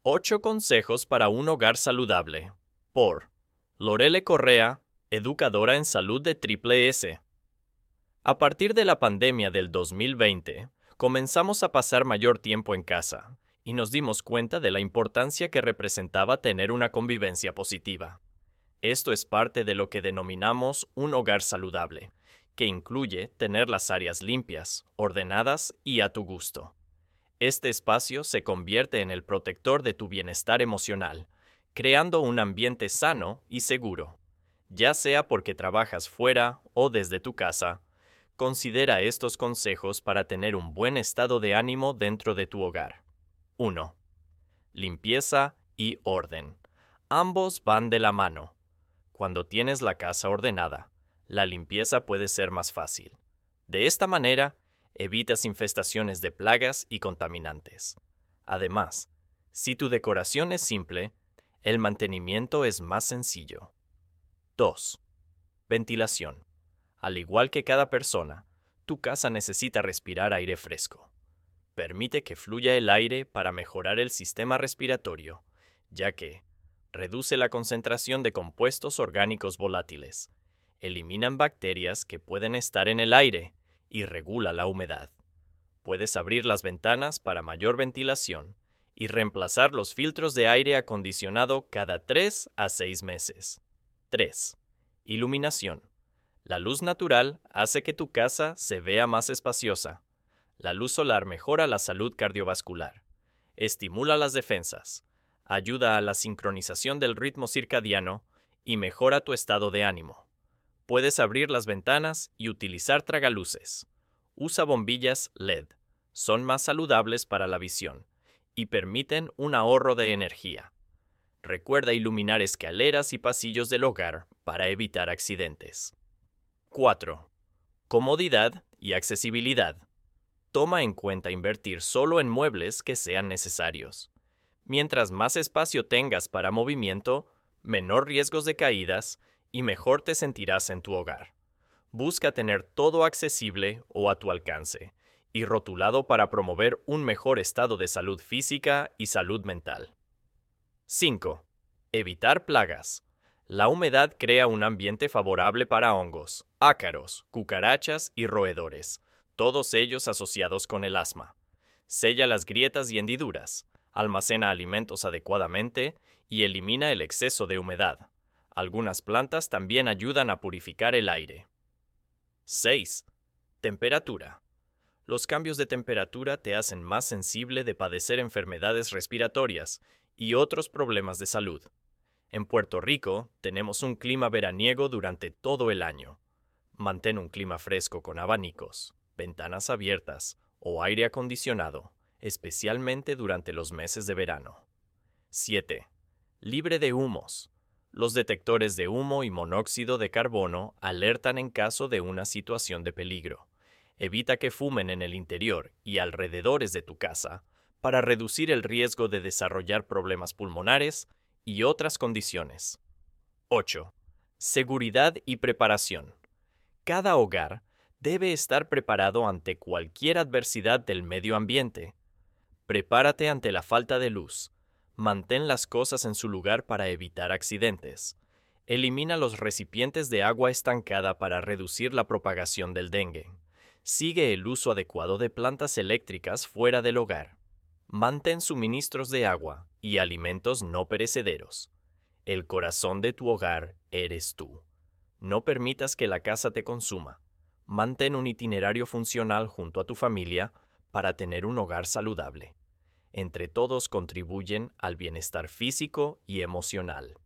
8 consejos para un hogar saludable. Por Lorele Correa, educadora en salud de Triple S. A partir de la pandemia del 2020, comenzamos a pasar mayor tiempo en casa y nos dimos cuenta de la importancia que representaba tener una convivencia positiva. Esto es parte de lo que denominamos un hogar saludable, que incluye tener las áreas limpias, ordenadas y a tu gusto. Este espacio se convierte en el protector de tu bienestar emocional, creando un ambiente sano y seguro. Ya sea porque trabajas fuera o desde tu casa, considera estos consejos para tener un buen estado de ánimo dentro de tu hogar. 1. Limpieza y orden. Ambos van de la mano. Cuando tienes la casa ordenada, la limpieza puede ser más fácil. De esta manera, evitas infestaciones de plagas y contaminantes. Además, si tu decoración es simple, el mantenimiento es más sencillo. 2. Ventilación. Al igual que cada persona, tu casa necesita respirar aire fresco. Permite que fluya el aire para mejorar el sistema respiratorio, ya que reduce la concentración de compuestos orgánicos volátiles, eliminan bacterias que pueden estar en el aire y regula la humedad. Puedes abrir las ventanas para mayor ventilación y reemplazar los filtros de aire acondicionado cada 3 a 6 meses. 3. Iluminación. La luz natural hace que tu casa se vea más espaciosa. La luz solar mejora la salud cardiovascular, estimula las defensas, ayuda a la sincronización del ritmo circadiano y mejora tu estado de ánimo. Puedes abrir las ventanas y utilizar tragaluces. Usa bombillas LED. Son más saludables para la visión y permiten un ahorro de energía. Recuerda iluminar escaleras y pasillos del hogar para evitar accidentes. 4. Comodidad y accesibilidad. Toma en cuenta invertir solo en muebles que sean necesarios. Mientras más espacio tengas para movimiento, menor riesgos de caídas y mejor te sentirás en tu hogar. Busca tener todo accesible o a tu alcance y rotulado para promover un mejor estado de salud física y salud mental. 5. Evitar plagas. La humedad crea un ambiente favorable para hongos, ácaros, cucarachas y roedores, todos ellos asociados con el asma. Sella las grietas y hendiduras, almacena alimentos adecuadamente y elimina el exceso de humedad. Algunas plantas también ayudan a purificar el aire. 6. Temperatura. Los cambios de temperatura te hacen más sensible de padecer enfermedades respiratorias y otros problemas de salud. En Puerto Rico tenemos un clima veraniego durante todo el año. Mantén un clima fresco con abanicos, ventanas abiertas o aire acondicionado, especialmente durante los meses de verano. 7. Libre de humos. Los detectores de humo y monóxido de carbono alertan en caso de una situación de peligro. Evita que fumen en el interior y alrededores de tu casa para reducir el riesgo de desarrollar problemas pulmonares y otras condiciones. 8. Seguridad y preparación. Cada hogar debe estar preparado ante cualquier adversidad del medio ambiente. Prepárate ante la falta de luz. Mantén las cosas en su lugar para evitar accidentes. Elimina los recipientes de agua estancada para reducir la propagación del dengue. Sigue el uso adecuado de plantas eléctricas fuera del hogar. Mantén suministros de agua y alimentos no perecederos. El corazón de tu hogar eres tú. No permitas que la casa te consuma. Mantén un itinerario funcional junto a tu familia para tener un hogar saludable. Entre todos contribuyen al bienestar físico y emocional.